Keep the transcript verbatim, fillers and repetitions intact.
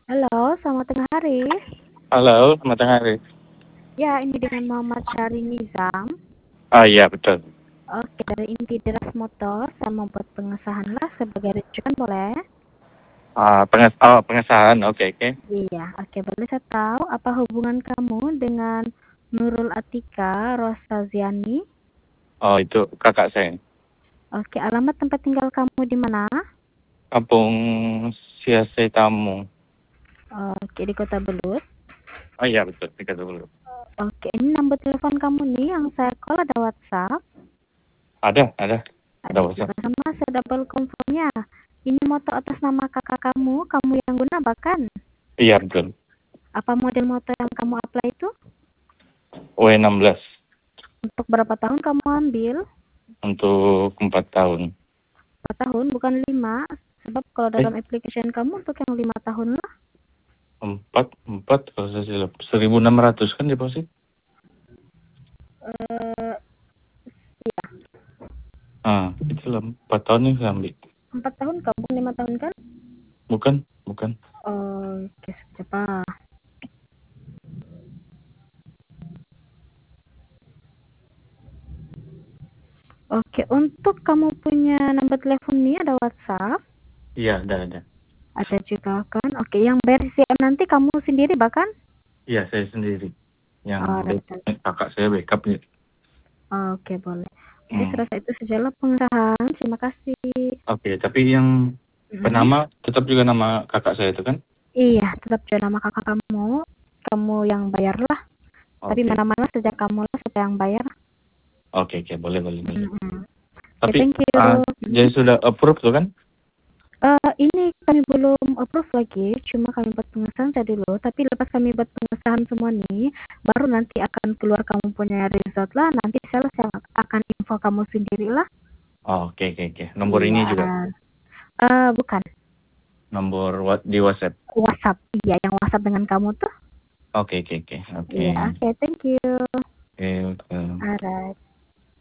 Halo, selamat tengah hari. Halo, selamat tengah hari. Ya, ini dengan Muhammad Syahri Nizam. Ah iya betul. Oke, dari Inti Deras Motor, saya membuat pengesahan lah sebagai rujukan, boleh? Ah penges oh pengesahan, oke oke. Iya, oke, boleh saya tahu apa hubungan kamu dengan Nurul Atika Rosaziani? Oh itu kakak saya. Oke, alamat tempat tinggal kamu di mana? Kampung Siasai Tamu. Oke, di Kota Belut. Oh iya betul, tiga dulu. Oke, ini nomor telepon kamu nih yang saya call ada WhatsApp. Ada, ada. Ada Ada juga WhatsApp. sama saya double confirmnya. Ini motor atas nama kakak kamu, kamu yang guna bahkan. Iya betul. Apa model motor yang kamu apply itu? W enam belas Untuk berapa tahun kamu ambil? untuk empat tahun. Empat tahun, bukan lima. Sebab kalau Eh, dalam application kamu untuk yang lima tahun lah. empat, empat kalau saya silap. seribu enam ratus kan deposit? Eh, iya, Ah, itu lah empat tahun yang saya ambil. empat tahun kamu, lima tahun kan? Bukan, bukan. Oh, oke, siapa? Oke, untuk kamu punya nomor telepon ini ada WhatsApp, Iya, ada, ada. ada juga kan? Oke, yang bayar C M nanti kamu sendiri bahkan? Iya, saya sendiri. Yang Oh, ada back- betul. kakak saya backup nih. Oke, boleh. Jadi Hmm. serasa itu sajalah pengesahan. Terima kasih. Oke, tapi yang Mm. penama tetap juga nama kakak saya itu kan? Iya, tetap juga nama kakak kamu. Kamu yang bayar lah. Tapi Oke, mana-mana sejak kamu lah siapa yang bayar. oke, oke, boleh, boleh, boleh. Mm-mm. Oke, Tapi thank you. ah, Mm. jadi sudah approve tuh kan? Eh, ini kami belum approve lagi, cuma kami buat pengesahan saya dulu. Tapi lepas kami buat pengesahan semua nih, baru nanti akan keluar kamu punya result lah. Nanti sales yang akan info kamu sendiri lah. Oh, oke, oke, oke. Nomor Iya. ini juga, Eh, bukan nomor what di WhatsApp. WhatsApp. Iya, yang WhatsApp dengan kamu tuh. Oke, oke, oke, oke. Iya, oke, thank you. Oke, oke. Alright.